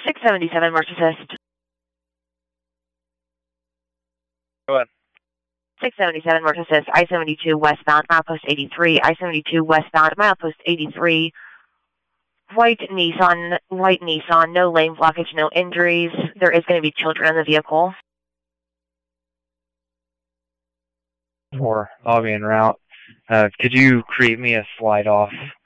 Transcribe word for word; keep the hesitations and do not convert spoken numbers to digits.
six seventy-seven, March assist. Go ahead. six seventy-seven, March assist, I seventy-two westbound, milepost eighty-three, I seventy-two westbound, milepost eighty-three, white Nissan, white Nissan, no lane blockage, no injuries. There is going to be children in the vehicle. Or I'll be en route. Uh, could you create me a slide off